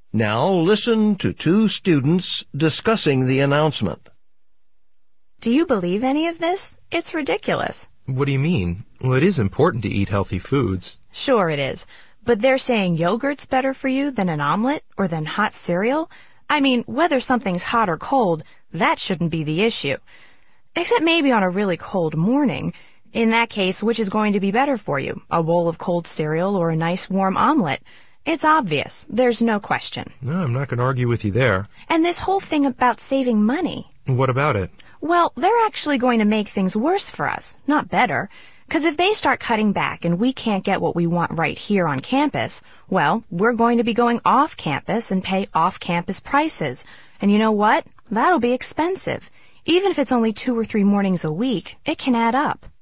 Now listen to two students discussing the announcement. Do you believe any of this? It's ridiculous. What do you mean? Well, it is important to eat healthy foods. Sure it is. But they're saying yogurt's better for you than an omelet or than hot cereal? I mean, whether something's hot or cold, that shouldn't be the issue. Except maybe on a really cold morning. In that case, which is going to be better for you? A bowl of cold cereal or a nice warm omelet? It's obvious. There's no question. No, I'm not going to argue with you there. And this whole thing about saving money. What about it? Well, they're actually going to make things worse for us, not better. 'Cause if they start cutting back and we can't get what we want right here on campus, well, we're going to be going off campus and pay off-campus prices. And you know what? That'll be expensive. Even if it's only 2 or 3 mornings a week, it can add up.